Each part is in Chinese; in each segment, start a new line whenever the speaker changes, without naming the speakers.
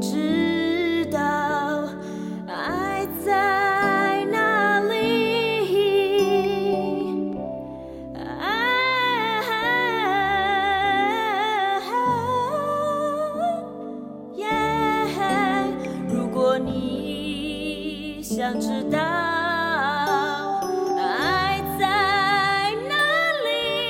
知道爱在哪里。如果你想知道爱在哪里，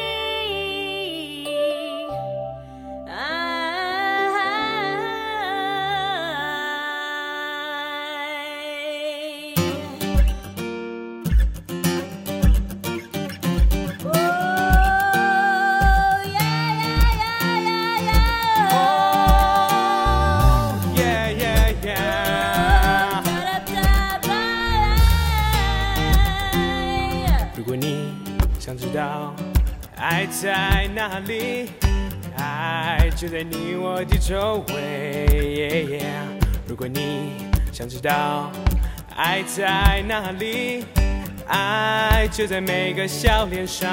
如果你想知道爱在哪里，爱就在你我的周围。如果你想知道爱在哪里，爱就在每个笑脸上。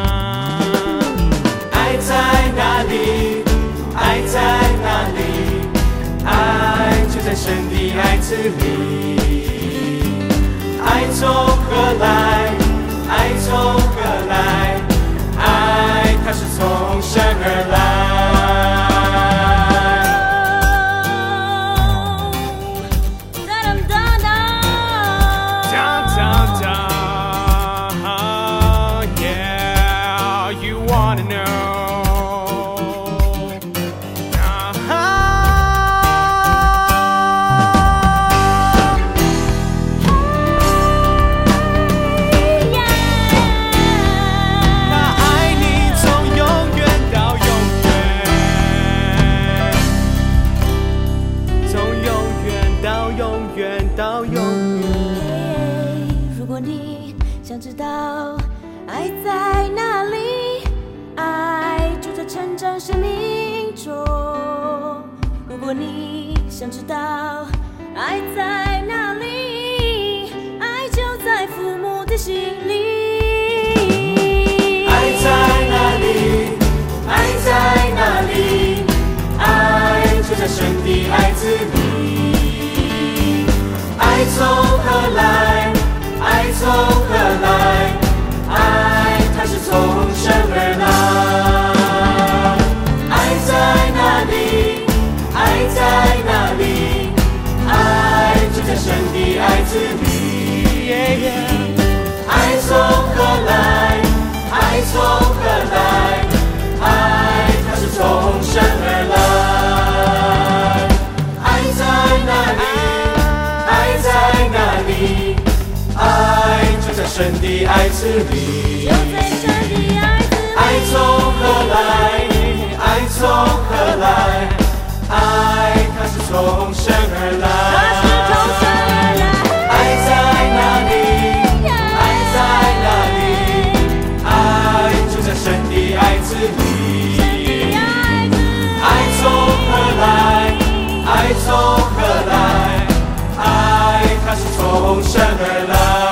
爱在哪里？爱在哪里？爱就在神的爱子里。爱从何来？爱从何来？爱它是从神而来。Yeah, you wanna know.
如果你想知道爱在哪里，爱就在成长生命中。如果你想知道爱在哪里，爱就在父母的心里。
爱在哪里？爱在哪里？爱就在神的爱子里。爱从何来？爱从何来？爱它是从神而来。爱在哪里？爱在哪里？爱就在神的爱子里。爱从何来？爱从何来？爱它是从神而来。爱在哪里？爱在哪里？爱就在神的爱子里。爱从何来？爱从何来？爱它是从神而来。爱在哪里？爱在哪里？爱就在神的爱子里。爱从何来？爱从何来？爱它是从神而来。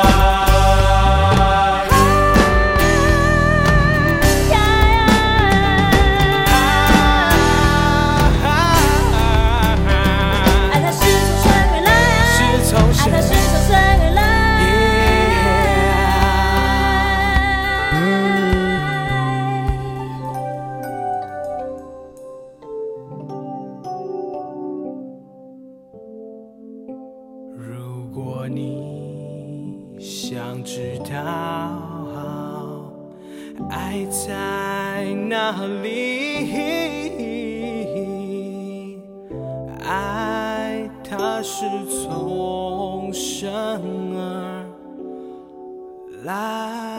如果你想知道爱在哪里，爱它是从神而来。